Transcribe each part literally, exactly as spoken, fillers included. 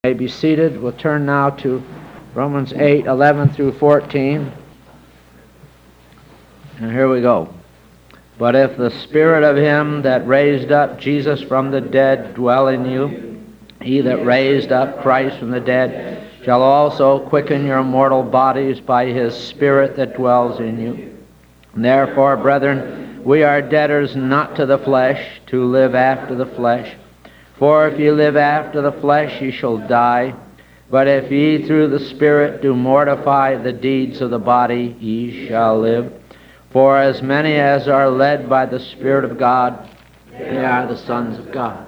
May be seated. We'll turn now to Romans eight, eleven through fourteen. And here we go. But if the Spirit of him that raised up Jesus from the dead dwell in you, he that raised up Christ from the dead shall also quicken your mortal bodies by his Spirit that dwells in you. Therefore, brethren, we are debtors not to the flesh, to live after the flesh. For if ye live after the flesh, ye shall die. But if ye through the Spirit do mortify the deeds of the body, ye shall live. For as many as are led by the Spirit of God, they are the sons of God.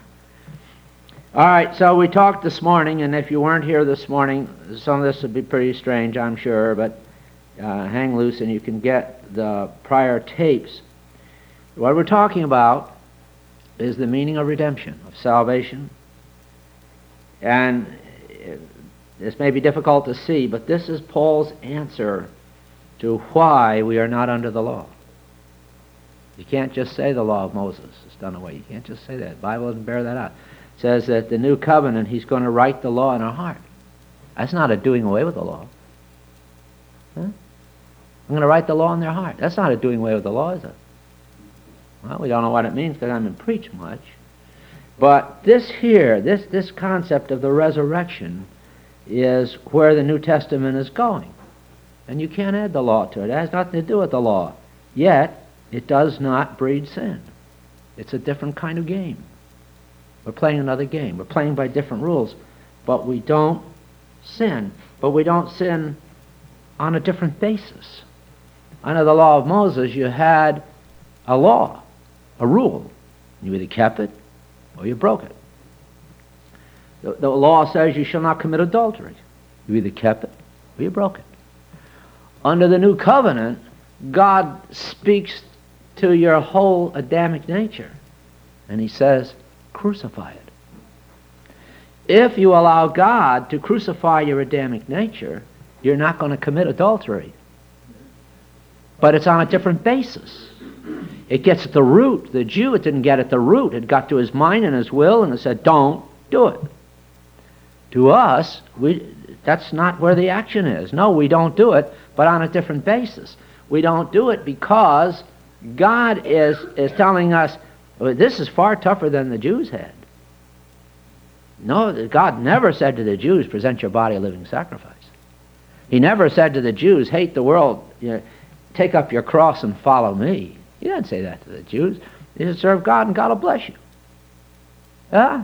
All right, so we talked this morning, and if you weren't here this morning, some of this would be pretty strange, I'm sure, but uh, hang loose and you can get the prior tapes. What we're talking about is the meaning of redemption, of salvation. And this may be difficult to see, but this is Paul's answer to why we are not under the law. You can't just say the law of Moses is done away. You can't just say that. The Bible doesn't bear that out. It says that the new covenant, he's going to write the law in our heart. That's not a doing away with the law. Huh? I'm going to write the law in their heart. That's not a doing away with the law, is it? Well, we don't know what it means because I haven't preached much. But this here, this, this concept of the resurrection is where the New Testament is going. And you can't add the law to it. It has nothing to do with the law. Yet, it does not breed sin. It's a different kind of game. We're playing another game. We're playing by different rules. But we don't sin. But we don't sin on a different basis. Under the law of Moses, you had a law, a rule. You either kept it or you broke it. The, the law says you shall not commit adultery. You either kept it or you broke it. Under the new covenant, God speaks to your whole Adamic nature, and he says, crucify it. If you allow God to crucify your Adamic nature, you're not going to commit adultery. But it's on a different basis. It gets at the root. The Jew, it didn't get at the root. It got to his mind and his will, and it said, don't do it. To us, we, that's not where the action is. No, we don't do it, but on a different basis. We don't do it because God is, is telling us, well, this is far tougher than the Jews had. No, God never said to the Jews, present your body a living sacrifice. He never said to the Jews, hate the world, you know, take up your cross and follow me. He didn't say that to the Jews. He said, serve God and God will bless you. Huh?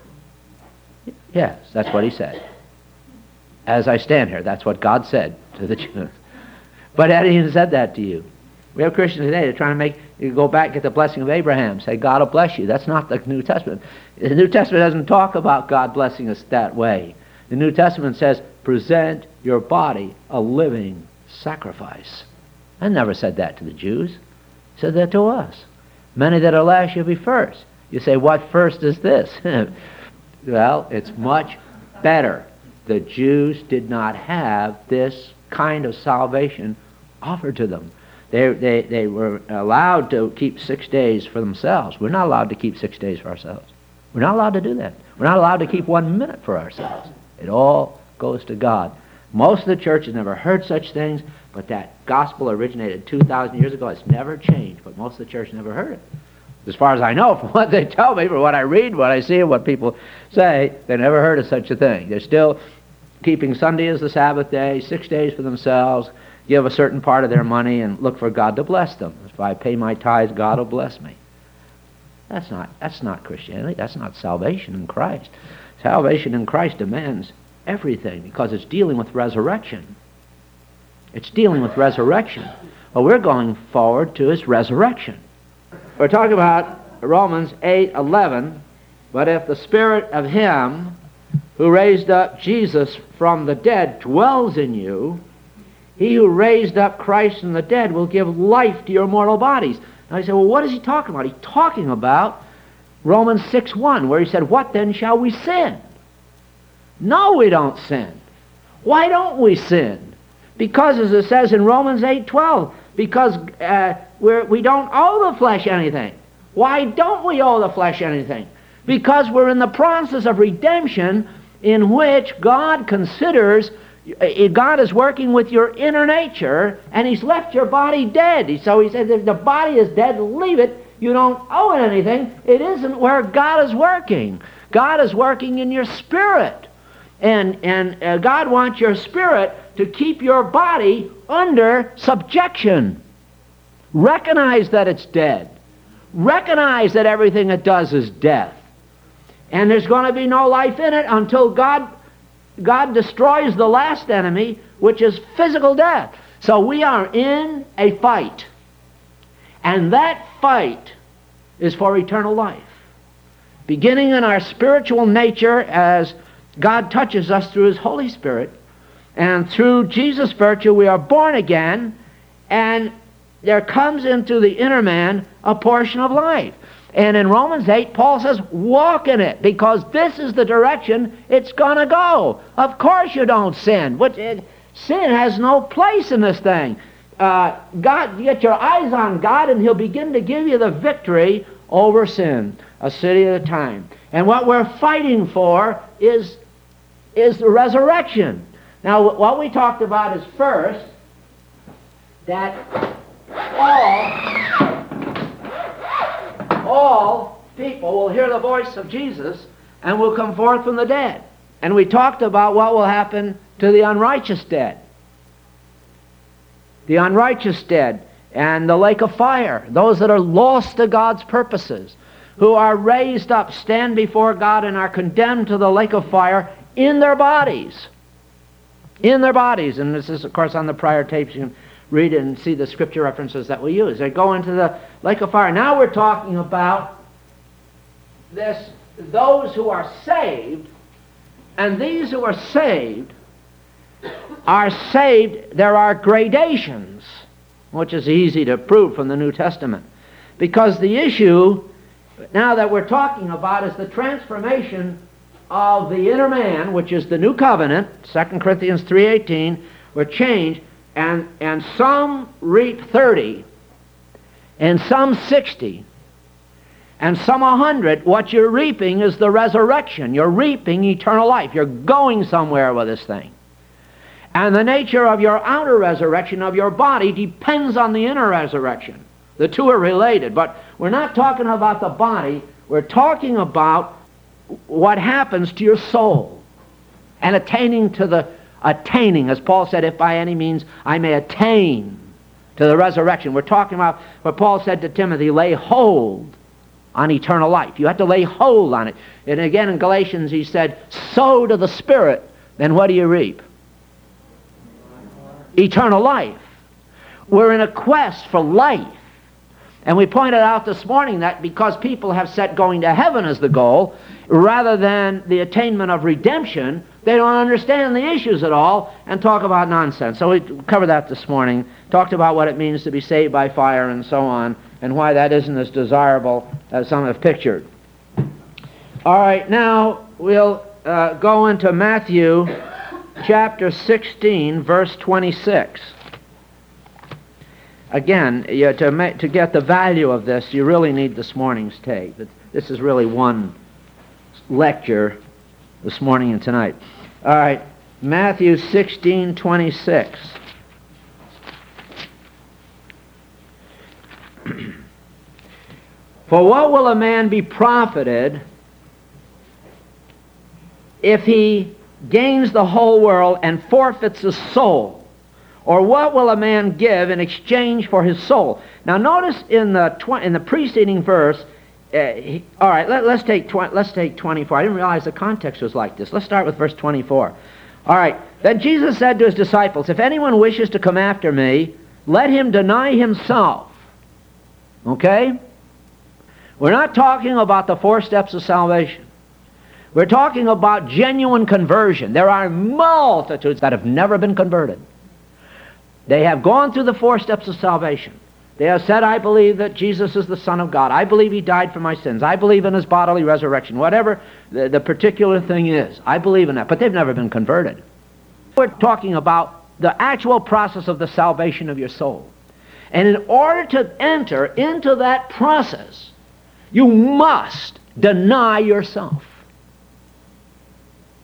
Yes, that's what he said. As I stand here, that's what God said to the Jews. But he hadn't even said that to you. We have Christians today that are trying to make you go back, get the blessing of Abraham, say God will bless you. That's not the New Testament. The New Testament doesn't talk about God blessing us that way. The New Testament says, present your body a living sacrifice. I never said that to the Jews. I said that to us. Many that are last shall be first. You say, what first is this? Well, it's much better. The Jews did not have this kind of salvation offered to them. They, they, they were allowed to keep six days for themselves. We're not allowed to keep six days for ourselves. We're not allowed to do that. We're not allowed to keep one minute for ourselves. It all goes to God. Most of the church has never heard such things, but that gospel originated two thousand years ago. It's never changed, but most of the church never heard it. As far as I know, from what they tell me, from what I read, what I see, and what people say, they never heard of such a thing. They're still keeping Sunday as the Sabbath day, six days for themselves, give a certain part of their money, and look for God to bless them. If I pay my tithes, God will bless me. That's not, that's not Christianity. That's not salvation in Christ. Salvation in Christ demands everything because it's dealing with resurrection. It's dealing with resurrection. What we're going forward to is resurrection. We're talking about Romans eight eleven, but if the Spirit of him who raised up Jesus from the dead dwells in you, he who raised up Christ from the dead will give life to your mortal bodies. Now you say, well, what is he talking about? He's talking about Romans six one, where he said, what then shall we sin? No, we don't sin. Why don't we sin? Because, as it says in Romans eight twelve, because uh, we're, we don't owe the flesh anything. Why don't we owe the flesh anything? Because we're in the process of redemption. in which God considers, God is working with your inner nature, and He's left your body dead. So He says, if the body is dead, leave it. You don't owe it anything. It isn't where God is working. God is working in your spirit. And, and uh, God wants your spirit to keep your body under subjection. Recognize that it's dead. Recognize that everything it does is death. And there's going to be no life in it until God, God destroys the last enemy, which is physical death. So we are in a fight. And that fight is for eternal life. Beginning in our spiritual nature as God touches us through His Holy Spirit, and through Jesus' virtue we are born again, and there comes into the inner man a portion of life. And in Romans eight, Paul says, walk in it, because this is the direction it's going to go. Of course you don't sin. But it, sin has no place in this thing. Uh, God, you get your eyes on God, and He'll begin to give you the victory over sin, a city at a time. And what we're fighting for is, is the resurrection. Now, what we talked about is first that all, all people will hear the voice of Jesus and will come forth from the dead. And we talked about what will happen to the unrighteous dead. The unrighteous dead and the lake of fire, those that are lost to God's purposes, who are raised up, stand before God, and are condemned to the lake of fire in their bodies. In their bodies. And this is, of course, on the prior tapes. You can read it and see the scripture references that we use. They go into the lake of fire. Now we're talking about this, those who are saved, and these who are saved are saved. There are gradations, which is easy to prove from the New Testament, because the issue now that we're talking about is the transformation of the inner man, which is the new covenant. Second Corinthians three eighteen, we're changed, and, and some reap thirty, and some sixty, and some a hundred. What you're reaping is the resurrection. You're reaping eternal life. You're going somewhere with this thing. And the nature of your outer resurrection of your body depends on the inner resurrection. The two are related, but we're not talking about the body. We're talking about what happens to your soul and attaining to the, attaining, as Paul said, if by any means I may attain to the resurrection. We're talking about what Paul said to Timothy, lay hold on eternal life. You have to lay hold on it. And again in Galatians he said, sow to the Spirit, then what do you reap? Eternal life. We're in a quest for life. And we pointed out this morning that because people have set going to heaven as the goal, rather than the attainment of redemption, they don't understand the issues at all and talk about nonsense. So we covered that this morning, talked about what it means to be saved by fire and so on, and why that isn't as desirable as some have pictured. All right, now we'll uh, go into Matthew chapter sixteen, verse twenty-six. Again, you, to, make, to get the value of this, you really need this morning's tape. This is really one lecture this morning and tonight. All right, Matthew sixteen twenty-six. For what will a man be profited if he gains the whole world and forfeits his soul? Or what will a man give in exchange for his soul? Now notice in the tw in the preceding verse, uh, he, all right, let, let's take tw let's take twenty-four. I didn't realize the context was like this. Let's start with verse twenty-four. All right, then Jesus said to his disciples, if anyone wishes to come after me, let him deny himself. Okay? We're not talking about the four steps of salvation. We're talking about genuine conversion. There are multitudes that have never been converted. They have gone through the four steps of salvation. They have said, I believe that Jesus is the Son of God. I believe He died for my sins. I believe in His bodily resurrection. Whatever the, the particular thing is, I believe in that. But they've never been converted. We're talking about the actual process of the salvation of your soul. And in order to enter into that process, you must deny yourself.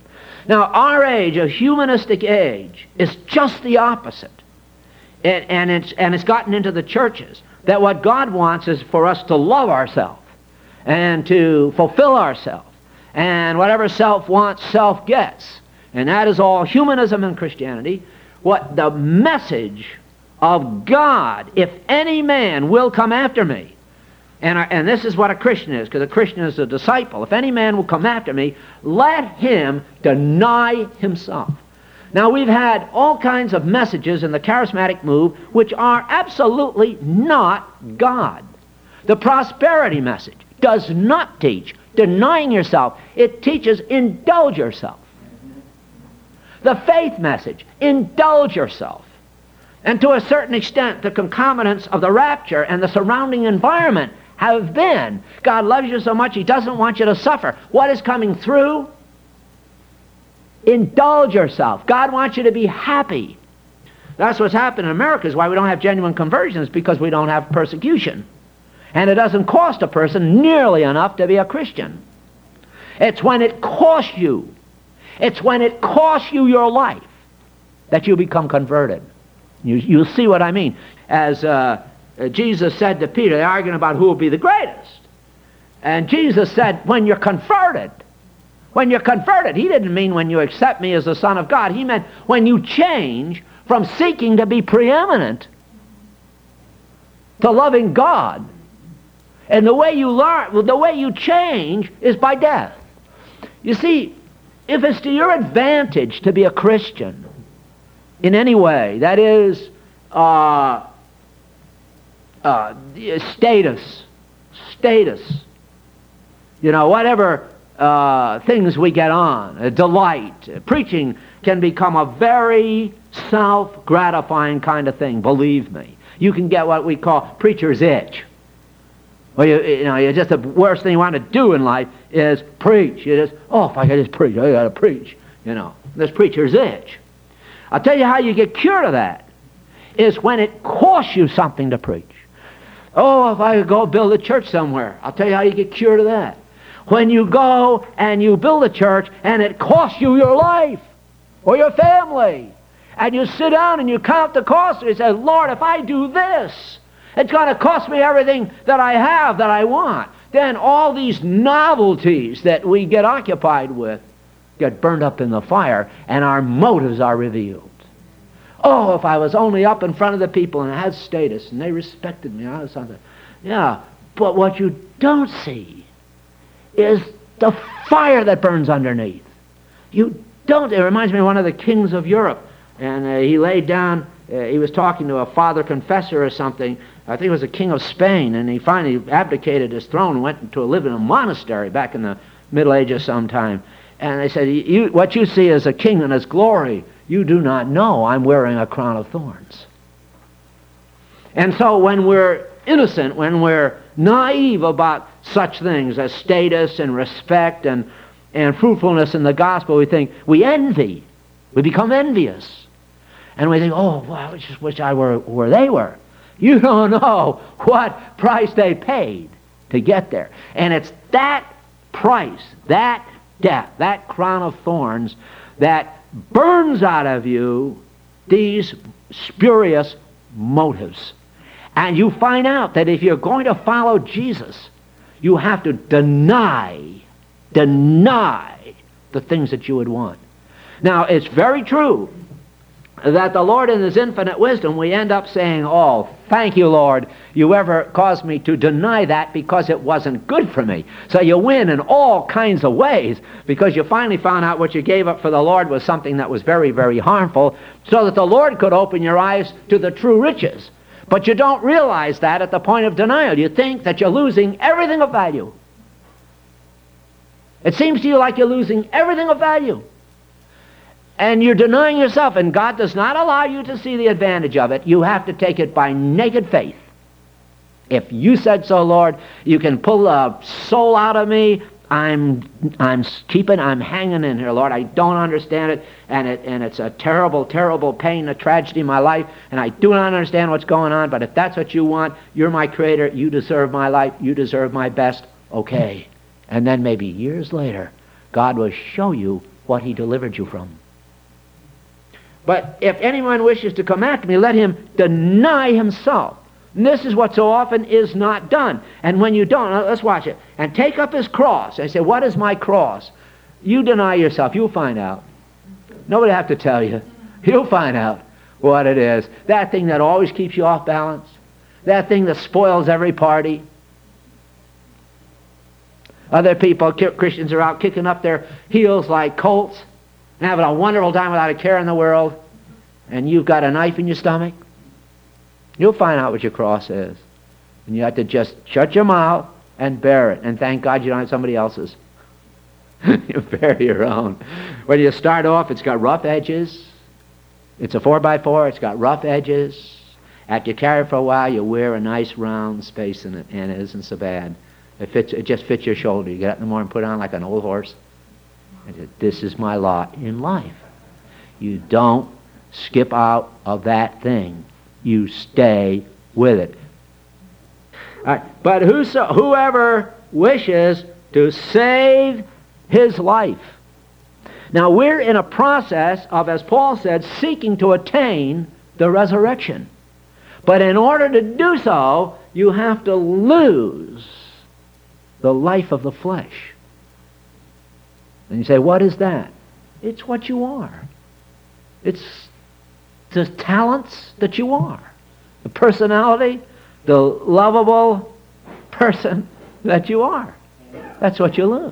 Now, our age, a humanistic age, is just the opposite. And, and, it's, and it's gotten into the churches that what God wants is for us to love ourselves and to fulfill ourselves. And whatever self wants, self gets. And that is all humanism and Christianity. What the message of God, if any man will come after me, and, I, and this is what a Christian is, because a Christian is a disciple. If any man will come after me, let him deny himself. Now, we've had all kinds of messages in the charismatic move which are absolutely not God. The prosperity message does not teach denying yourself. It teaches indulge yourself. The faith message, indulge yourself. And to a certain extent, the concomitants of the rapture and the surrounding environment have been, God loves you so much, He doesn't want you to suffer. What is coming through? Indulge yourself. God wants you to be happy. That's what's happened in America, is why we don't have genuine conversions, because we don't have persecution. And it doesn't cost a person nearly enough to be a Christian. It's when it costs you, it's when it costs you your life that you become converted. You, you'll see what I mean. As uh, Jesus said to Peter, they're arguing about who will be the greatest. And Jesus said, when you're converted, when you're converted, He didn't mean when you accept me as the Son of God. He meant when you change from seeking to be preeminent to loving God. And the way you learn, the way you change is by death. You see, if it's to your advantage to be a Christian in any way, that is, uh, uh, status, status, you know, whatever uh, things we get on, a delight, uh, preaching can become a very self-gratifying kind of thing, believe me. You can get what we call preacher's itch. Well, you, you know, you just the worst thing you want to do in life is preach. You just, oh, if I could just preach, I got to preach. You know, this preacher's itch. I'll tell you how you get cured of that, is when it costs you something to preach. Oh, if I could go build a church somewhere. I'll tell you how you get cured of that. When you go and you build a church and it costs you your life or your family, and you sit down and you count the cost, and you say, Lord, if I do this, it's going to cost me everything that I have, that I want. Then all these novelties that we get occupied with get burned up in the fire, and our motives are revealed. Oh, if I was only up in front of the people and I had status and they respected me, I was something. Yeah, but what you don't see is the fire that burns underneath. You don't. It reminds me of one of the kings of Europe, and uh, he laid down, uh, he was talking to a father confessor or something. I think it was the king of Spain, and he finally abdicated his throne and went to live in a monastery back in the Middle Ages sometime. And they said, you, what you see as a king and his glory, you do not know I'm wearing a crown of thorns. And so when we're innocent, when we're naive about such things as status and respect and, and fruitfulness in the gospel, we think, we envy. We become envious. And we think, oh, well, I just wish I were where they were. You don't know what price they paid to get there. And it's that price, that death, that crown of thorns, that burns out of you these spurious motives. And you find out that if you're going to follow Jesus, you have to deny, deny the things that you would want. Now, it's very true that the Lord in His infinite wisdom, we end up saying, oh, thank you, Lord, you ever caused me to deny that because it wasn't good for me. So you win in all kinds of ways because you finally found out what you gave up for the Lord was something that was very, very harmful, so that the Lord could open your eyes to the true riches. But you don't realize that at the point of denial. You think that you're losing everything of value. It seems to you like you're losing everything of value. And you're denying yourself, and God does not allow you to see the advantage of it. You have to take it by naked faith. If you said so, Lord, you can pull the soul out of me. I'm, I'm keeping, I'm hanging in here, Lord. I don't understand it, and it, and it's a terrible, terrible pain, a tragedy in my life, and I do not understand what's going on. But if that's what you want, you're my Creator. You deserve my life. You deserve my best. Okay. And then maybe years later, God will show you what he delivered you from. But if anyone wishes to come after me, let him deny himself. And this is what so often is not done. And when you don't, let's watch it. And take up his cross. I say, what is my cross? You deny yourself. You'll find out. Nobody have to tell you. You'll find out what it is. That thing that always keeps you off balance. That thing that spoils every party. Other people, Christians, are out kicking up their heels like colts and having a wonderful time without a care in the world. And you've got a knife in your stomach. You'll find out what your cross is. And you have to just shut your mouth and bear it. And thank God you don't have somebody else's. You bear your own. When you start off, it's got rough edges. It's a four by four. It's got rough edges. After you carry it for a while, you wear a nice round space in it, and it isn't so bad. It fits. It just fits your shoulder. You get up in the morning and put it on like an old horse. And say, this is my lot in life. You don't skip out of that thing. You stay with it. All right. But whoso, whoever wishes to save his life. Now we're in a process of, as Paul said, seeking to attain the resurrection. But in order to do so, you have to lose the life of the flesh. And you say, what is that? It's what you are. It's the talents that you are. The personality, the lovable person that you are. That's what you lose.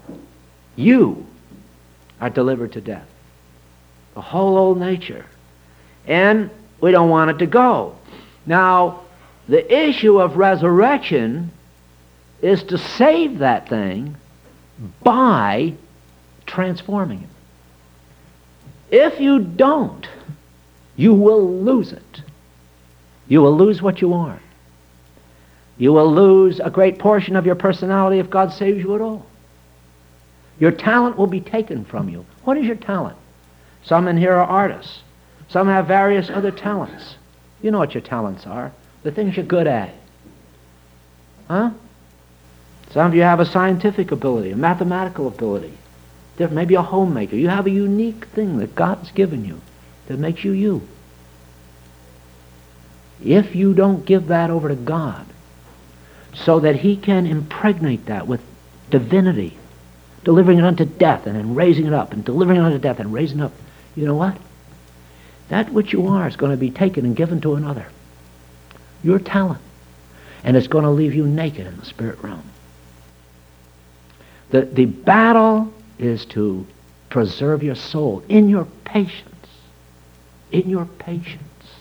You are delivered to death. The whole old nature. And we don't want it to go. Now, the issue of resurrection is to save that thing by transforming it. If you don't, you will lose it. You will lose what you are. You will lose a great portion of your personality if God saves you at all. Your talent will be taken from you. What is your talent? Some in here are artists. Some have various other talents. You know what your talents are. The things you're good at. Huh? Some of you have a scientific ability, a mathematical ability. Maybe a homemaker. You have a unique thing that God's given you that makes you you. If you don't give that over to God so that he can impregnate that with divinity, delivering it unto death and then raising it up, and delivering it unto death and raising it up, you know what? That which you are is going to be taken and given to another. Your talent. And it's going to leave you naked in the spirit realm. The, the battle is to preserve your soul in your patience. In your patience.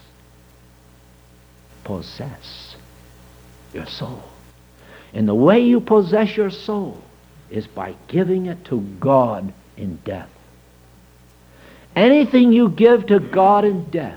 Possess your soul. And the way you possess your soul is by giving it to God in death. Anything you give to God in death.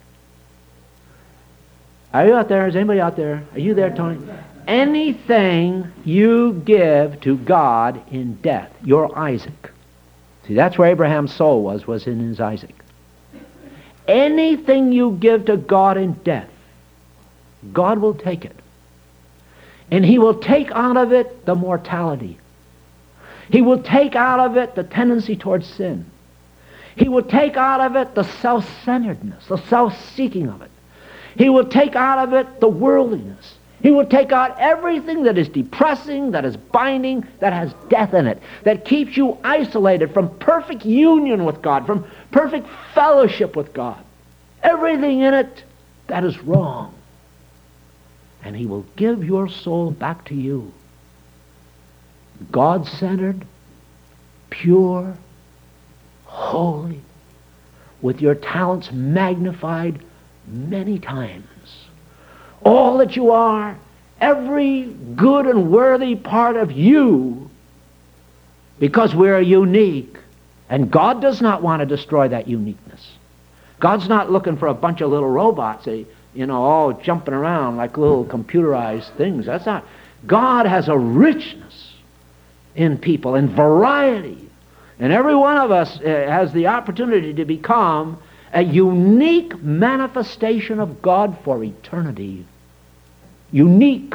Are you out there? Is anybody out there? Are you there, Tony? Anything you give to God in death. You're Isaac. See, that's where Abraham's soul was, was in his Isaac. Anything you give to God in death, God will take it. And he will take out of it the mortality. He will take out of it the tendency towards sin. He will take out of it the self-centeredness, the self-seeking of it. He will take out of it the worldliness. He will take out everything that is depressing, that is binding, that has death in it, that keeps you isolated from perfect union with God, from perfect fellowship with God. Everything in it that is wrong. And he will give your soul back to you. God-centered, pure, holy, with your talents magnified many times. All that you are, every good and worthy part of you, because we're unique, and God does not want to destroy that uniqueness. God's not looking for a bunch of little robots, you know, all jumping around like little computerized things. That's not. God has a richness in people, and variety. And every one of us has the opportunity to become a unique manifestation of God for eternity. Unique.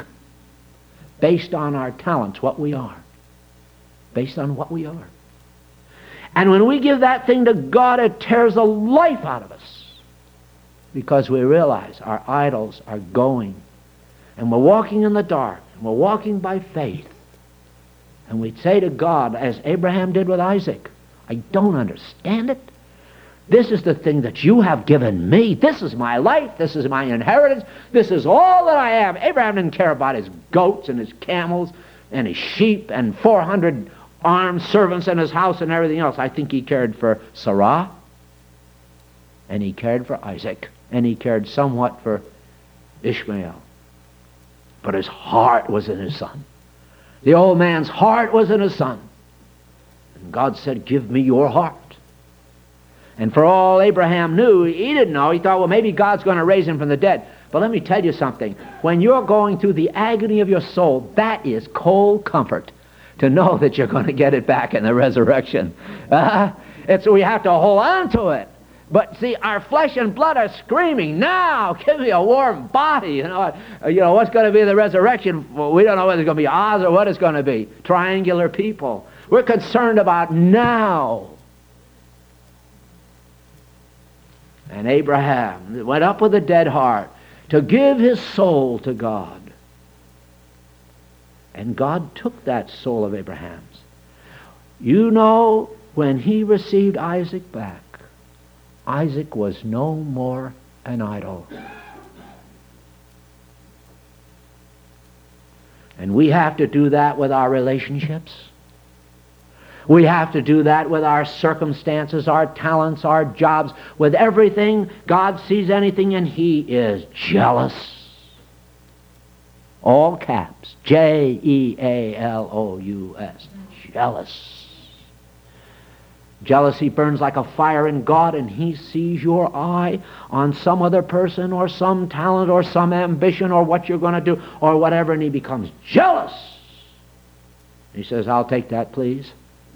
Based on our talents, what we are. Based on what we are. And when we give that thing to God, it tears the life out of us. Because we realize our idols are going. And we're walking in the dark. And we're walking by faith. And we'd say to God, as Abraham did with Isaac, I don't understand it. This is the thing that you have given me. This is my life. This is my inheritance. This is all that I have. Abraham didn't care about his goats and his camels and his sheep and four hundred armed servants in his house and everything else. I think he cared for Sarah, and he cared for Isaac, and he cared somewhat for Ishmael. But his heart was in his son. The old man's heart was in his son. And God said, give me your heart. And for all Abraham knew, he didn't know. He thought, well, maybe God's going to raise him from the dead. But let me tell you something. When you're going through the agony of your soul, that is cold comfort to know that you're going to get it back in the resurrection. Uh, it's, we have to hold on to it. But see, our flesh and blood are screaming, now, give me a warm body. You know, you know what's going to be the resurrection? Well, we don't know whether it's going to be Oz or what it's going to be. Triangular people. We're concerned about now. And Abraham went up with a dead heart to give his soul to God. And God took that soul of Abraham's. You know, when he received Isaac back, Isaac was no more an idol. And we have to do that with our relationships. We have to do that with our circumstances, our talents, our jobs, with everything. God sees anything and he is jealous. All caps. J E A L O U S. Jealous. Jealousy burns like a fire in God, and he sees your eye on some other person or some talent or some ambition or what you're going to do or whatever, and he becomes jealous. He says, I'll take that, please.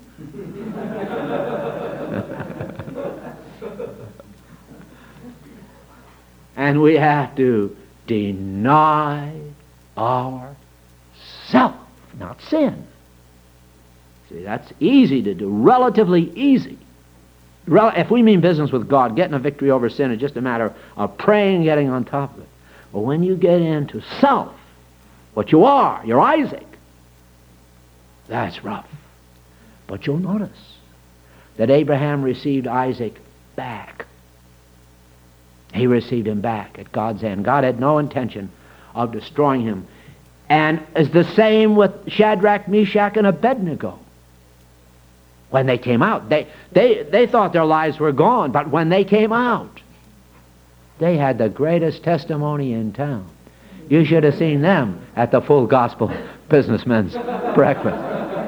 And we have to deny ourself, not sin. See, that's easy to do, relatively easy. Rel- if we mean business with God, getting a victory over sin is just a matter of praying and getting on top of it. But when you get into self, what you are, you're Isaac, that's rough. But you'll notice that Abraham received Isaac back. He received him back at God's hand. God had no intention of destroying him. And it's the same with Shadrach, Meshach, and Abednego. When they came out, they, they, they thought their lives were gone, but when they came out, they had the greatest testimony in town. You should have seen them at the Full Gospel Businessmen's Breakfast.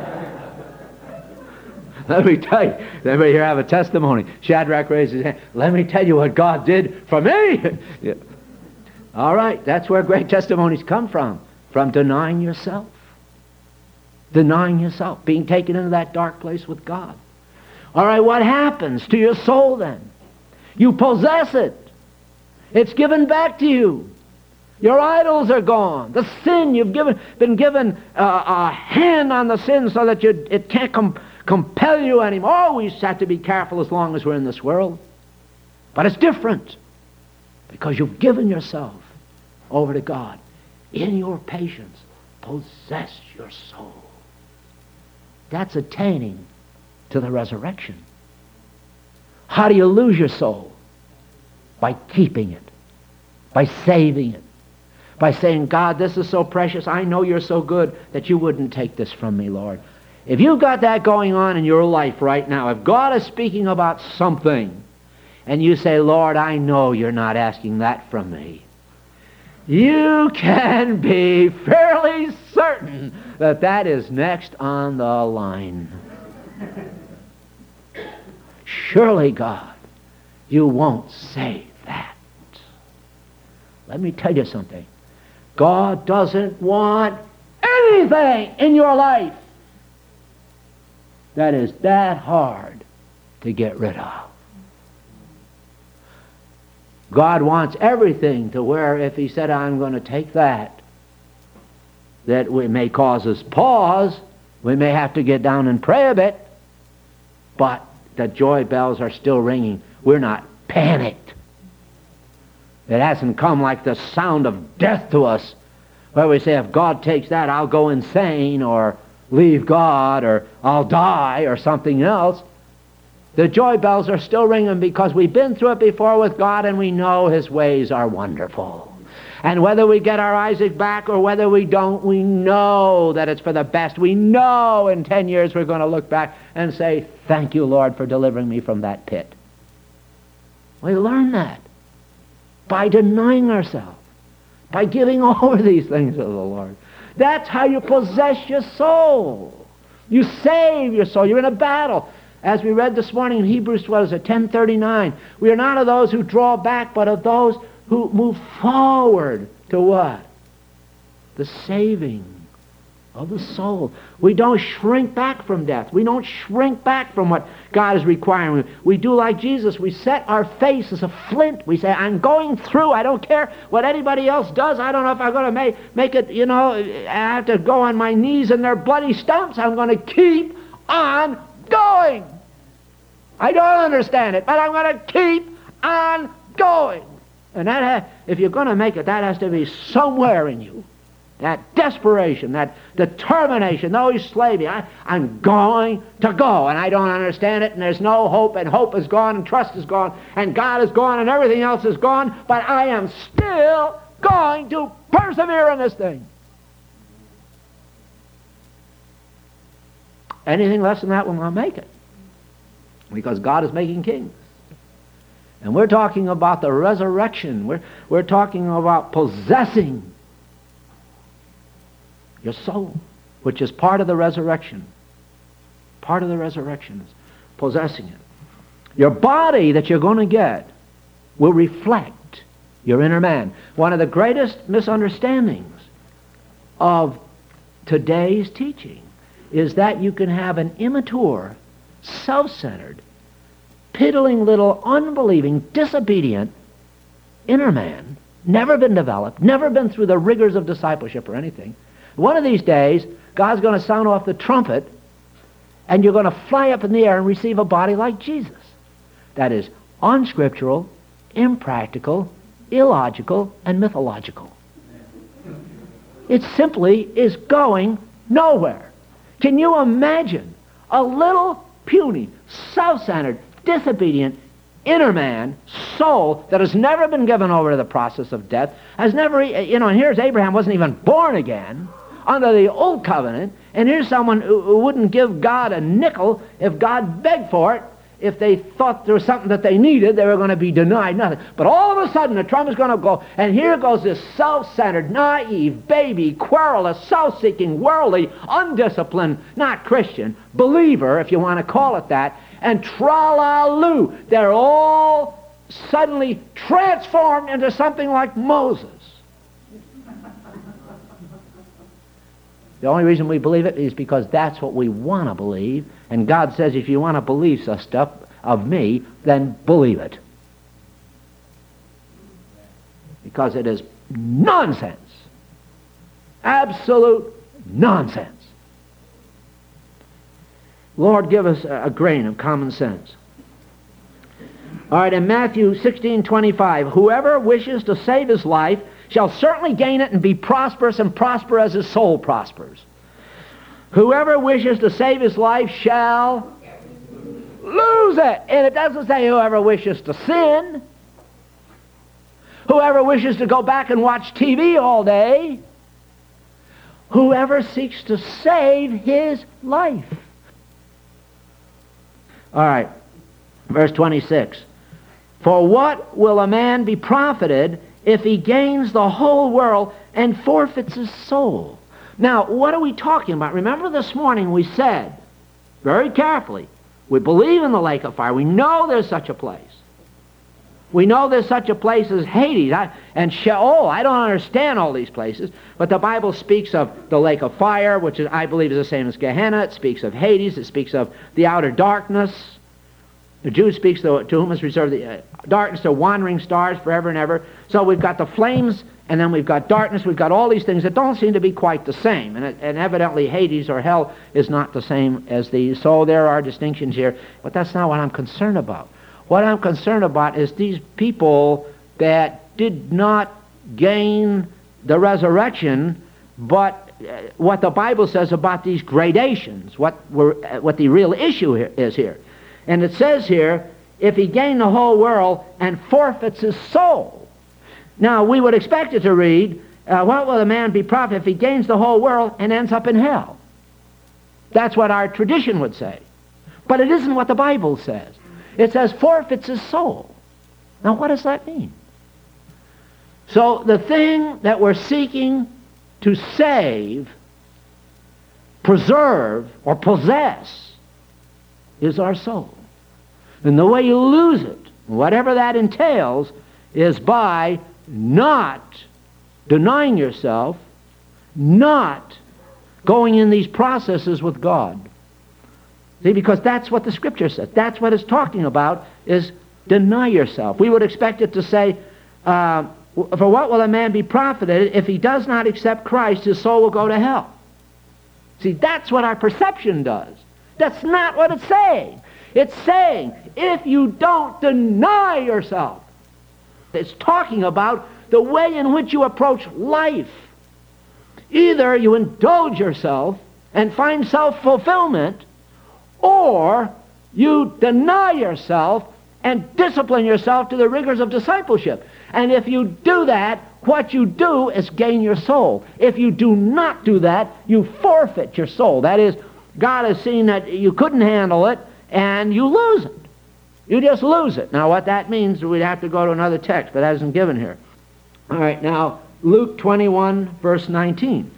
Let me tell you, anybody here have a testimony? Shadrach raised his hand. Let me tell you what God did for me. Yeah. All right, that's where great testimonies come from. From denying yourself. Denying yourself. Being taken into that dark place with God. All right, what happens to your soul then? You possess it. It's given back to you. Your idols are gone. The sin, you've given, been given a, a hand on the sin so that you, it can't com- compel you anymore. Always have to be careful as long as we're in this world. But it's different. Because you've given yourself over to God. In your patience, possess your soul. That's attaining to the resurrection. How do you lose your soul? By keeping it. By saving it. By saying, God, this is so precious. I know you're so good that you wouldn't take this from me, Lord. If you've got that going on in your life right now, if God is speaking about something, and you say, Lord, I know you're not asking that from me, you can be fairly certain that that is next on the line. Surely, God, you won't say that. Let me tell you something. God doesn't want anything in your life that is that hard to get rid of. God wants everything to where if he said, I'm going to take that, that we may cause us pause, we may have to get down and pray a bit, but the joy bells are still ringing. We're not panicked. It hasn't come like the sound of death to us, where we say, if God takes that, I'll go insane, or leave God, or I'll die, or something else. The joy bells are still ringing because we've been through it before with God, and we know His ways are wonderful. And whether we get our Isaac back or whether we don't, we know that it's for the best. We know in ten years we're going to look back and say, thank you, Lord, for delivering me from that pit. We learn that by denying ourselves, by giving over these things to the Lord. That's how you possess your soul. You save your soul. You're in a battle. As we read this morning in Hebrews, what is it, ten thirty-nine, we are not of those who draw back, but of those who move forward to what? The saving of the soul. We don't shrink back from death. We don't shrink back from what God is requiring. We do like Jesus. We set our face as a flint. We say, I'm going through. I don't care what anybody else does. I don't know if I'm going to make, make it, you know, I have to go on my knees in their bloody stumps. I'm going to keep on going. I don't understand it, but I'm going to keep on going. And that ha- if you're going to make it, that has to be somewhere in you. That desperation, that determination, no slaving. I, I'm going to go, and I don't understand it, and there's no hope, and hope is gone, and trust is gone, and God is gone, and everything else is gone, but I am still going to persevere in this thing. Anything less than that will not make it, because God is making kings. And we're talking about the resurrection. We're, we're talking about possessing your soul, which is part of the resurrection. Part of the resurrection is possessing it. Your body that you're going to get will reflect your inner man. One of the greatest misunderstandings of today's teaching is that you can have an immature, self-centered, piddling little, unbelieving, disobedient inner man, never been developed, never been through the rigors of discipleship or anything. One of these days, God's going to sound off the trumpet, and you're going to fly up in the air and receive a body like Jesus. That is unscriptural, impractical, illogical, and mythological. It simply is going nowhere. Can you imagine a little puny, self-centered, disobedient inner man, soul, that has never been given over to the process of death, has never, you know, and here's Abraham wasn't even born again under the old covenant, and here's someone who, who wouldn't give God a nickel if God begged for it. If they thought there was something that they needed, they were going to be denied nothing. But all of a sudden, the trumpet's going to go, and here goes this self-centered, naive, baby, querulous, self-seeking, worldly, undisciplined, not Christian, believer, if you want to call it that, and tra-la-loo. They're all suddenly transformed into something like Moses. The only reason we believe it is because that's what we want to believe. And God says, if you want to believe such stuff of me, then believe it. Because it is nonsense. Absolute nonsense. Lord, give us a grain of common sense. All right, in Matthew sixteen twenty-five, whoever wishes to save his life shall certainly gain it and be prosperous and prosper as his soul prospers. Whoever wishes to save his life shall lose it. And it doesn't say whoever wishes to sin. Whoever wishes to go back and watch T V all day. Whoever seeks to save his life. All right, verse twenty-six. For what will a man be profited if he gains the whole world and forfeits his soul? Now, what are we talking about? Remember this morning we said, very carefully, we believe in the lake of fire. We know there's such a place. We know there's such a place as Hades I, and Sheol. I don't understand all these places, but the Bible speaks of the lake of fire, which is, I believe is the same as Gehenna. It speaks of Hades. It speaks of the outer darkness. The Jew speaks to, to whom is reserved the uh, darkness of wandering stars forever and ever. So we've got the flames and then we've got darkness, we've got all these things that don't seem to be quite the same. And, it, and evidently Hades or hell is not the same as these. So there are distinctions here, but that's not what I'm concerned about. What I'm concerned about is these people that did not gain the resurrection, but what the Bible says about these gradations, what, we're, what the real issue here is here. And it says here, if he gained the whole world and forfeits his soul. Now, we would expect it to read, uh, what will a man be profit if he gains the whole world and ends up in hell? That's what our tradition would say. But it isn't what the Bible says. It says forfeits his soul. Now, what does that mean? So, the thing that we're seeking to save, preserve, or possess is our soul. And the way you lose it, whatever that entails, is by not denying yourself, not going in these processes with God. See, because that's what the Scripture says. That's what it's talking about, is deny yourself. We would expect it to say, uh, for what will a man be profited if he does not accept Christ, his soul will go to hell. See, that's what our perception does. That's not what it's saying. It's saying, if you don't deny yourself, it's talking about the way in which you approach life. Either you indulge yourself and find self-fulfillment, or you deny yourself and discipline yourself to the rigors of discipleship. And if you do that, what you do is gain your soul. If you do not do that, you forfeit your soul. That is, God has seen that you couldn't handle it, and you lose it. You just lose it. Now, what that means, we'd have to go to another text, but that isn't given here. All right, now, Luke twenty-one, verse nineteen.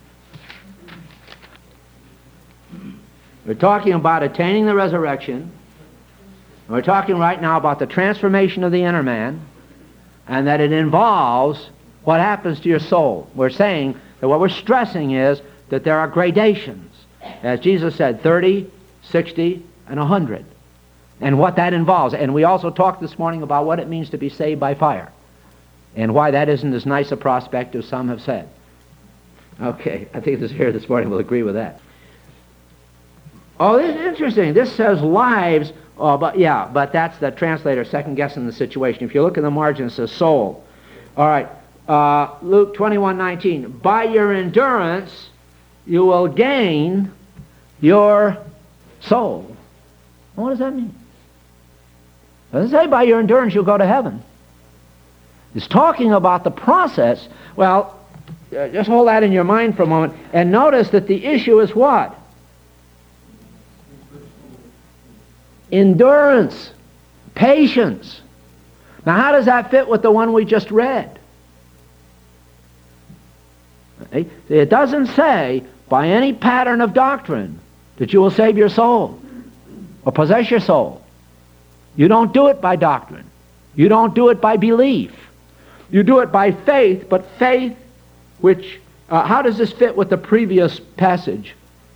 We're talking about attaining the resurrection. We're talking right now about the transformation of the inner man, and that it involves what happens to your soul. We're saying that what we're stressing is that there are gradations. As Jesus said, thirty, sixty, and one hundred. And what that involves. And we also talked this morning about what it means to be saved by fire, and why that isn't as nice a prospect as some have said. Okay, I think this here this morning will agree with that. Oh, this is interesting. This says lives, oh, but yeah, but that's the translator second-guessing the situation. If you look in the margin, it says soul. All right, uh, Luke twenty-one nineteen. By your endurance, you will gain your soul. Well, what does that mean? It doesn't say by your endurance you'll go to heaven. It's talking about the process. Well, uh, just hold that in your mind for a moment, and notice that the issue is what? Endurance, patience. Now, how does that fit with the one we just read? It doesn't say by any pattern of doctrine that you will save your soul or possess your soul. You don't do it by doctrine. You don't do it by belief. You do it by faith, but faith which, uh, how does this fit with the previous passage?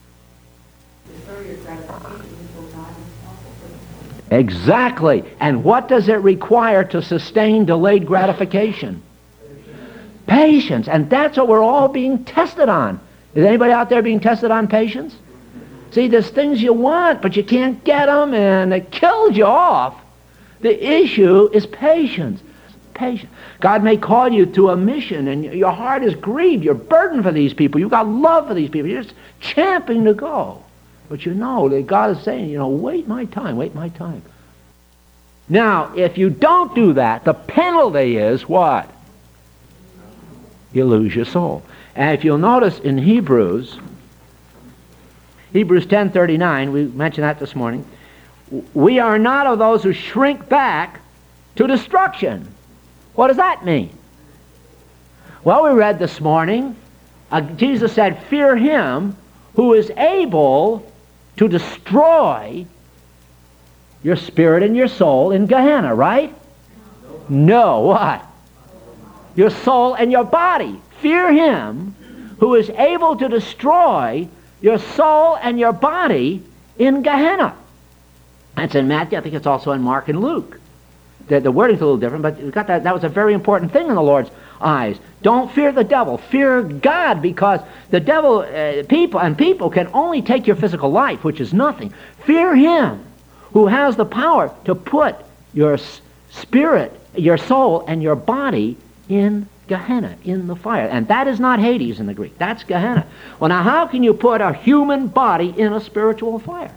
Exactly. And what does it require to sustain delayed gratification? Patience. And that's what we're all being tested on. Is anybody out there being tested on patience? See, there's things you want, but you can't get them, and it kills you off. The issue is patience. Patience. God may call you to a mission, and your heart is grieved. You're burdened for these people. You've got love for these people. You're just champing to go. But you know that God is saying, you know, wait my time, wait my time. Now, if you don't do that, the penalty is what? You lose your soul. And if you'll notice in Hebrews, Hebrews ten thirty-nine, we mentioned that this morning, we are not of those who shrink back to destruction. What does that mean? Well, we read this morning, uh, Jesus said, fear him who is able to destroy your spirit and your soul in Gehenna, right? No, what? Your soul and your body. Fear him who is able to destroy your soul and your body in Gehenna. That's in Matthew. I think it's also in Mark and Luke. The, the wording's a little different, but we got that. That was a very important thing in the Lord's eyes, Don't fear the devil. Fear God, because the devil, uh, people, and people can only take your physical life, which is nothing. Fear him who has the power to put your spirit, your soul, and your body in Gehenna, in the fire. And that is not Hades in the Greek. That's Gehenna. Well, now how can you put a human body in a spiritual fire?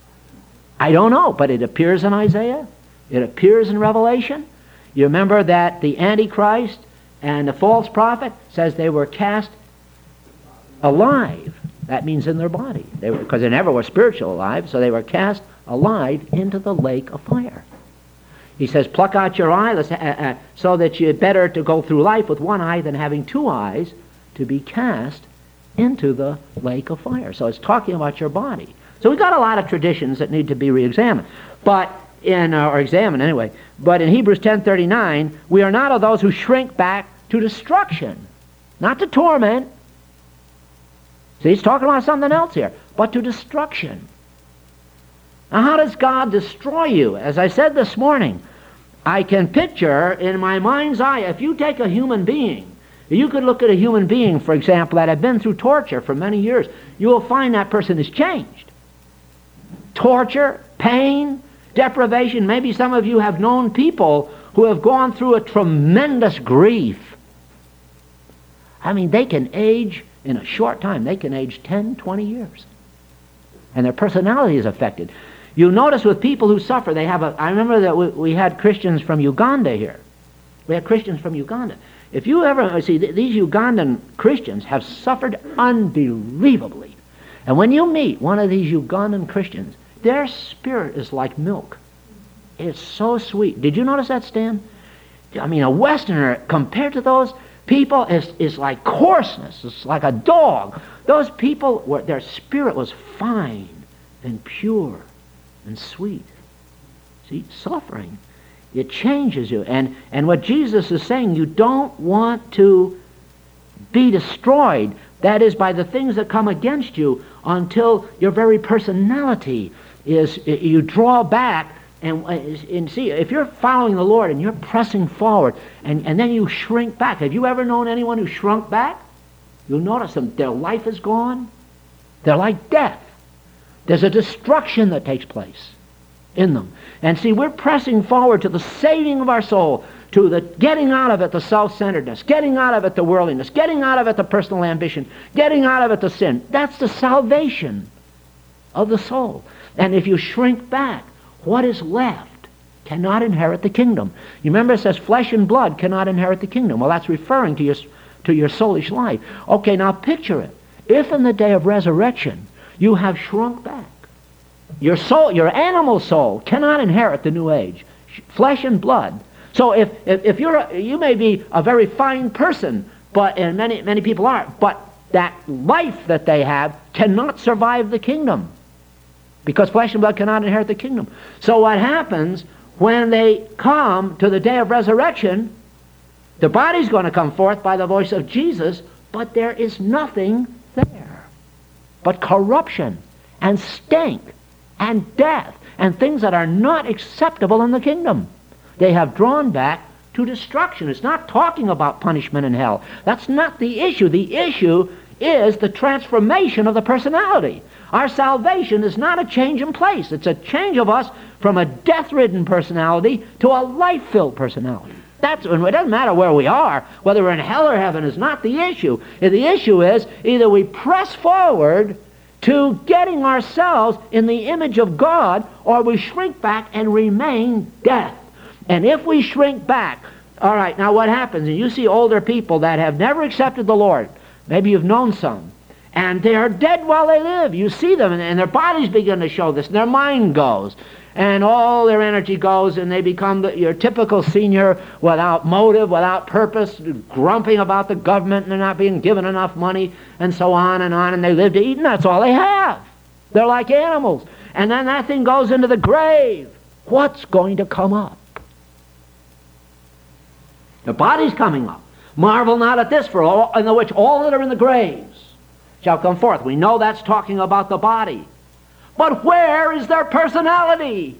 I don't know, but it appears in Isaiah. It appears in Revelation. You remember that the Antichrist and the false prophet says they were cast alive. That means in their body. They were, because they never were spiritual alive, so they were cast alive into the lake of fire. He says, pluck out your eye, let's, uh, uh, so that you're better to go through life with one eye than having two eyes, to be cast into the lake of fire. So it's talking about your body. So we've got a lot of traditions that need to be re-examined. But in, uh, or examined anyway. But in Hebrews ten thirty-nine, we are not of those who shrink back to destruction, not to torment. See, he's talking about something else here, but to destruction. Now, how does God destroy you? As I said this morning, I can picture in my mind's eye, if you take a human being, you could look at a human being, for example, that had been through torture for many years, you will find that person has changed. Torture, pain, deprivation. Maybe some of you have known people who have gone through a tremendous grief. I mean, they can age in a short time. They can age ten, twenty years. And their personality is affected. You notice with people who suffer, they have a... I remember that we, we had Christians from Uganda here. We had Christians from Uganda. If you ever... See, th these Ugandan Christians have suffered unbelievably. And when you meet one of these Ugandan Christians, their spirit is like milk. It's so sweet. Did you notice that, Stan? I mean, a Westerner, compared to those people, is, is like coarseness. It's like a dog. Those people, were, their spirit was fine and pure and sweet. See, suffering, it changes you. And, and what Jesus is saying, you don't want to be destroyed, that is, by the things that come against you, until your very personality is, you draw back. And, and see, if you're following the Lord and you're pressing forward, and, and then you shrink back. Have you ever known anyone who shrunk back? You'll notice them, their life is gone. They're like death. There's a destruction that takes place in them. And see, we're pressing forward to the saving of our soul, to the getting out of it the self-centeredness, getting out of it the worldliness, getting out of it the personal ambition, getting out of it the sin. That's the salvation of the soul. And if you shrink back, what is left cannot inherit the kingdom. You remember it says flesh and blood cannot inherit the kingdom. Well, that's referring to your, to your soulish life. Okay, now picture it. If in the day of resurrection you have shrunk back, your soul, your animal soul, cannot inherit the new age. Flesh and blood. So if, if, if you're a, you may be a very fine person, but and many, many people aren't, but that life that they have cannot survive the kingdom. Because flesh and blood cannot inherit the kingdom. So what happens when they come to the day of resurrection, the body's going to come forth by the voice of Jesus, but there is nothing there but corruption and stink and death and things that are not acceptable in the kingdom. They have drawn back to destruction. It's not talking about punishment in hell. That's not the issue. The issue is the transformation of the personality. Our salvation is not a change in place. It's a change of us from a death-ridden personality to a life-filled personality. That's, it doesn't matter where we are. Whether we're in hell or heaven is not the issue. The issue is either we press forward to getting ourselves in the image of God, or we shrink back and remain death. And if we shrink back, all right, now what happens? And you see older people that have never accepted the Lord. Maybe you've known some. And they are dead while they live. You see them, and, and their bodies begin to show this, and their mind goes. And all their energy goes, and they become the, your typical senior without motive, without purpose, grumping about the government, and they're not being given enough money, and so on and on, and they live to eat, and that's all they have. They're like animals. And then that thing goes into the grave. What's going to come up? The body's coming up. Marvel not at this, for all, in which all that are in the graves shall come forth. We know that's talking about the body. But where is their personality?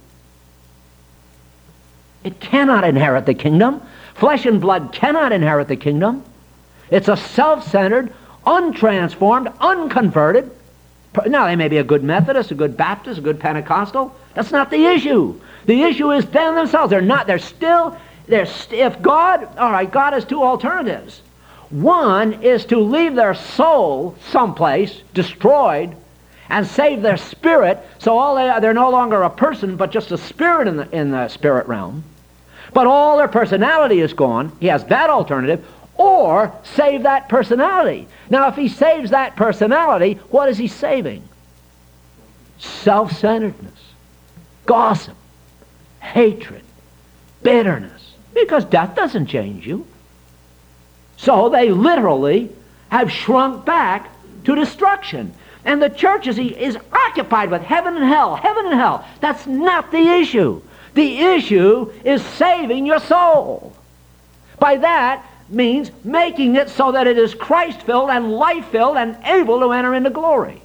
It cannot inherit the kingdom. Flesh and blood cannot inherit the kingdom. It's a self-centered, untransformed, unconverted. Now, they may be a good Methodist, a good Baptist, a good Pentecostal. That's not the issue. The issue is them themselves. They're not, they're still, they're st- if God, all right, God has two alternatives. One is to leave their soul someplace, destroyed, and save their spirit, so all they are, they're no longer a person, but just a spirit in the, in the spirit realm. But all their personality is gone. He has that alternative. Or save that personality. Now, if he saves that personality, what is he saving? Self-centeredness, gossip, hatred, bitterness. Because death doesn't change you. So they literally have shrunk back to destruction. And the church is, is occupied with heaven and hell, heaven and hell. That's not the issue. The issue is saving your soul. By that means making it so that it is Christ-filled and life-filled and able to enter into glory.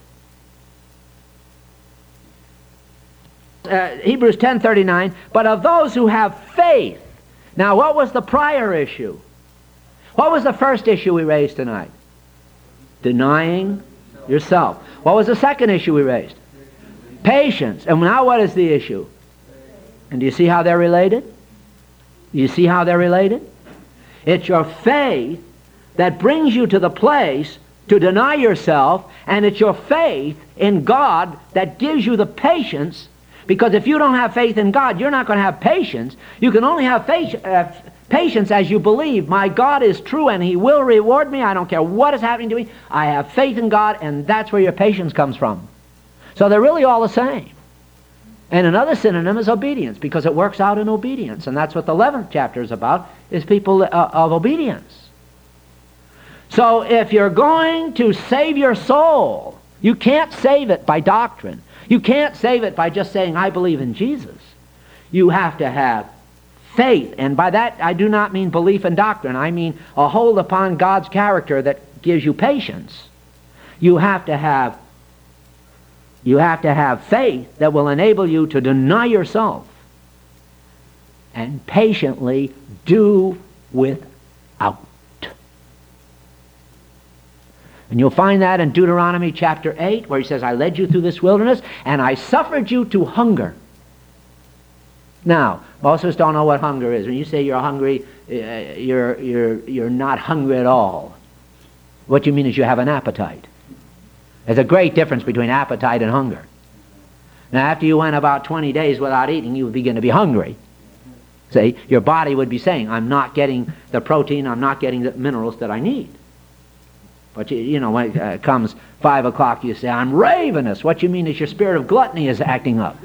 Uh, Hebrews ten thirty-nine, but of those who have faith. Now, what was the prior issue? What was the first issue we raised tonight? Denying yourself. What was the second issue we raised? Patience. And now what is the issue? And do you see how they're related? Do you see how they're related? It's your faith that brings you to the place to deny yourself, and it's your faith in God that gives you the patience, because if you don't have faith in God, you're not going to have patience. You can only have faith, uh, patience as you believe, my God is true and He will reward me. I don't care what is happening to me. I have faith in God, and that's where your patience comes from. So they're really all the same. And another synonym is obedience, because it works out in obedience. And that's what the eleventh chapter is about, is people uh, of obedience. So if you're going to save your soul, you can't save it by doctrine. You can't save it by just saying, I believe in Jesus. You have to have faith. And by that, I do not mean belief in doctrine. I mean a hold upon God's character that gives you patience. You have to have You have to have faith that will enable you to deny yourself and patiently do without. And you'll find that in Deuteronomy chapter eight, where he says, I led you through this wilderness, and I suffered you to hunger. Now, most of us don't know what hunger is. When you say you're hungry, uh, you're, you're, you're not hungry at all. What you mean is you have an appetite. There's a great difference between appetite and hunger. Now, after you went about twenty days without eating, you would begin to be hungry. See, your body would be saying, I'm not getting the protein, I'm not getting the minerals that I need. But, you, you know, when it uh, comes five o'clock, you say, I'm ravenous. What you mean is your spirit of gluttony is acting up.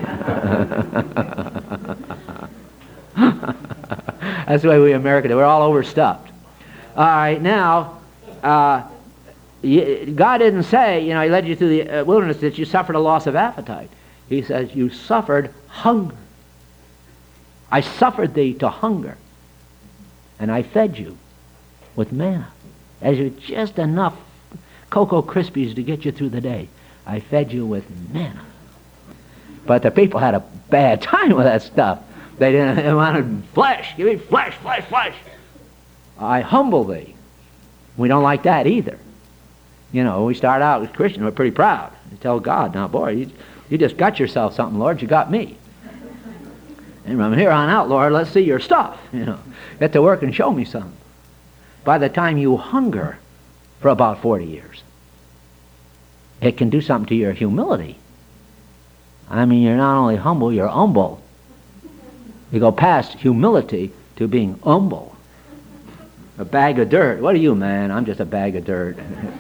That's the way we Americans do. We're all overstuffed. All right, now... Uh, God didn't say, you know, He led you through the uh, wilderness that you suffered a loss of appetite. He says you suffered hunger. I suffered thee to hunger, and I fed you with manna. As you just enough Cocoa Krispies to get you through the day. I fed you with manna. But the people had a bad time with that stuff. They didn't they wanted flesh. Give me flesh, flesh, flesh. I humble thee. We don't like that either. You know, we start out as Christians, we're pretty proud. We tell God, now boy, you, you just got yourself something, Lord, you got me. And from here on out, Lord, let's see your stuff. You know, get to work and show me something. By the time you hunger for about forty years, it can do something to your humility. I mean, you're not only humble, you're humble. You go past humility to being humble. A bag of dirt. What are you, man? I'm just a bag of dirt.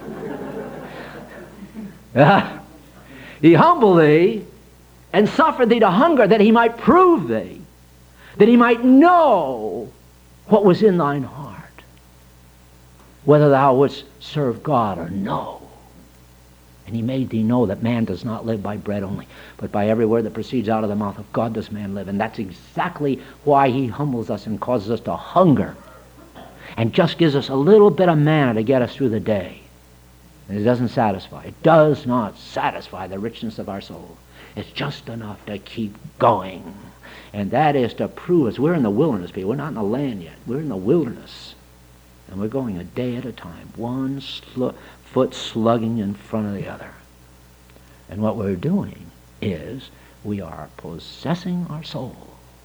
He humbled thee and suffered thee to hunger, that he might prove thee, that he might know what was in thine heart, whether thou wouldst serve God or no. And he made thee know that man does not live by bread only, but by every word that proceeds out of the mouth of God does man live. And that's exactly why he humbles us and causes us to hunger, and just gives us a little bit of manna to get us through the day. And it doesn't satisfy. It does not satisfy the richness of our soul. It's just enough to keep going. And that is to prove us. We're in the wilderness, people. We're not in the land yet. We're in the wilderness. And we're going a day at a time, one sl- foot slugging in front of the other. And what we're doing is we are possessing our soul.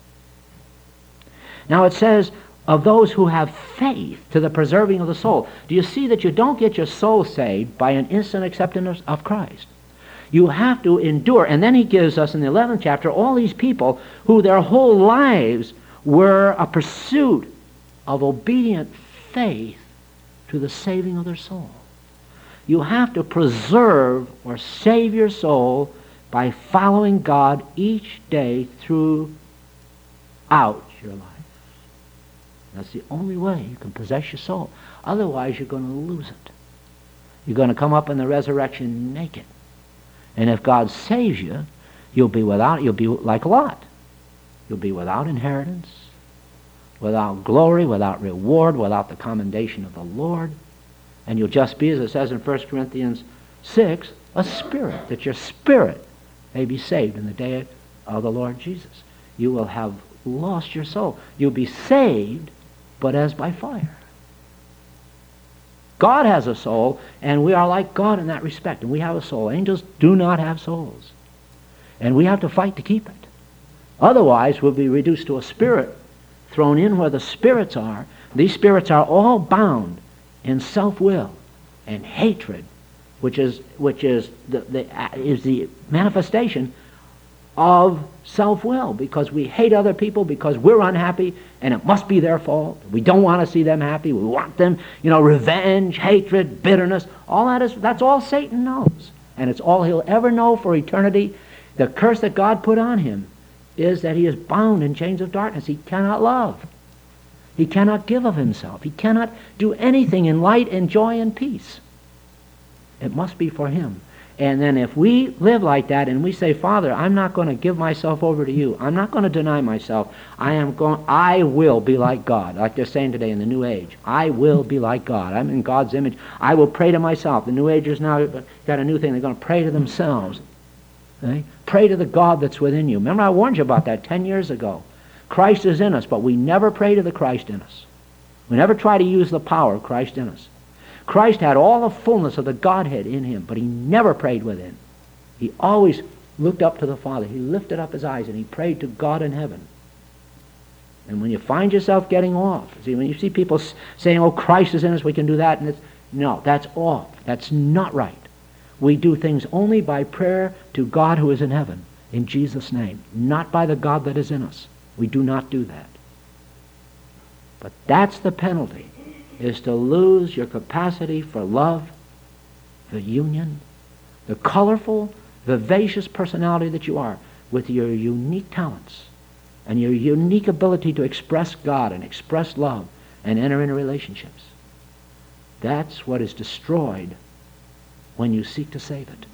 Now it says, of those who have faith to the preserving of the soul. Do you see that you don't get your soul saved by an instant acceptance of Christ? You have to endure. And then he gives us in the eleventh chapter all these people who their whole lives were a pursuit of obedient faith to the saving of their soul. You have to preserve or save your soul by following God each day throughout your life. That's the only way you can possess your soul. Otherwise, you're going to lose it. You're going to come up in the resurrection naked. And if God saves you, you'll be without, you'll be like Lot. You'll be without inheritance, without glory, without reward, without the commendation of the Lord. And you'll just be, as it says in First Corinthians six, a spirit, that your spirit may be saved in the day of the Lord Jesus. You will have lost your soul. You'll be saved, but as by fire. God has a soul, and we are like God in that respect, and we have a soul. Angels do not have souls. And we have to fight to keep it. Otherwise, we'll be reduced to a spirit thrown in where the spirits are. These spirits are all bound in self-will and hatred, which is which is the, the is the manifestation of self-will, because we hate other people because we're unhappy and it must be their fault. We don't want to see them happy. We want them, you know, revenge, hatred, bitterness. All that is, that's all Satan knows. And it's all he'll ever know for eternity. The curse that God put on him is that he is bound in chains of darkness. He cannot love. He cannot give of himself. He cannot do anything in light and joy and peace. It must be for him. And then if we live like that and we say, Father, I'm not going to give myself over to you. I'm not going to deny myself. I am going, I will be like God. Like they're saying today in the New Age. I will be like God. I'm in God's image. I will pray to myself. The New Agers now got a new thing. They're going to pray to themselves. Okay? Pray to the God that's within you. Remember I warned you about that ten years ago. Christ is in us, but we never pray to the Christ in us. We never try to use the power of Christ in us. Christ had all the fullness of the Godhead in him, but he never prayed within. He always looked up to the Father. He lifted up his eyes and he prayed to God in heaven. And when you find yourself getting off, see, when you see people saying, oh, Christ is in us, we can do that, and it's, no, that's off. That's not right. We do things only by prayer to God who is in heaven, in Jesus' name, not by the God that is in us. We do not do that. But that's the penalty, is to lose your capacity for love, for union, the colorful, vivacious personality that you are, with your unique talents and your unique ability to express God and express love and enter into relationships. That's what is destroyed when you seek to save it.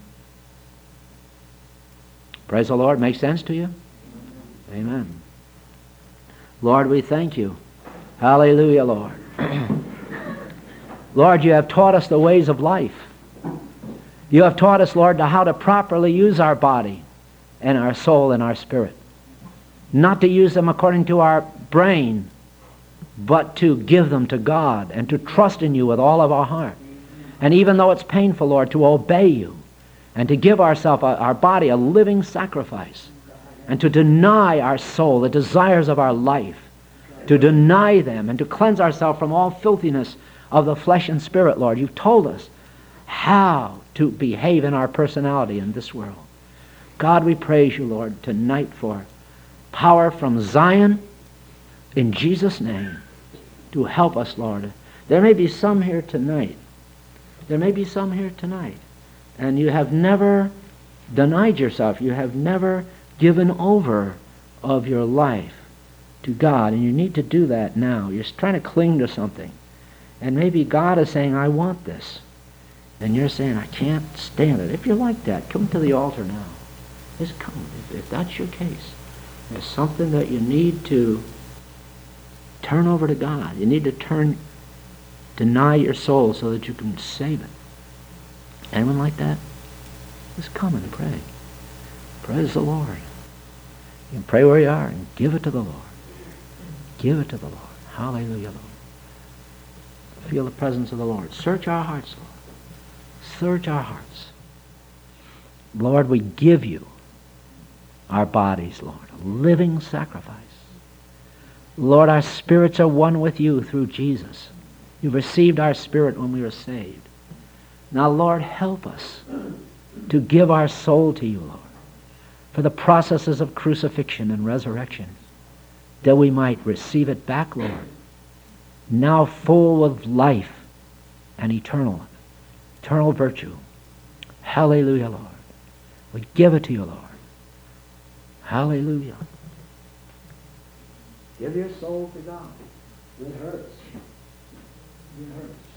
Praise the Lord. Make sense to you? Amen. Lord, we thank you. Hallelujah, Lord. Lord, you have taught us the ways of life. You have taught us, Lord, how to properly use our body and our soul and our spirit. Not to use them according to our brain, but to give them to God and to trust in you with all of our heart. And even though it's painful, Lord, to obey you and to give ourselves, our body, a living sacrifice, and to deny our soul the desires of our life, to deny them and to cleanse ourselves from all filthiness of the flesh and spirit, Lord. You've told us how to behave in our personality in this world. God, we praise you, Lord, tonight for power from Zion in Jesus' name to help us, Lord. There may be some here tonight. There may be some here tonight. And you have never denied yourself. You have never given over of your life to God. And you need to do that now. You're trying to cling to something. And maybe God is saying, I want this. And you're saying, I can't stand it. If you're like that, come to the altar now. Just come. If, if that's your case, there's something that you need to turn over to God. You need to turn, deny your soul so that you can save it. Anyone like that? Just come and pray. Praise the Lord. You can pray where you are and give it to the Lord. Give it to the Lord. Hallelujah, Lord. Feel the presence of the Lord. Search our hearts, Lord. Search our hearts. Lord, we give you our bodies, Lord, a living sacrifice. Lord, our spirits are one with you through Jesus. You've received our spirit when we were saved. Now, Lord, help us to give our soul to you, Lord, for the processes of crucifixion and resurrection, that we might receive it back, Lord, now full of life and eternal, eternal virtue. Hallelujah, Lord. We give it to you, Lord. Hallelujah. Give your soul to God. It hurts. It hurts.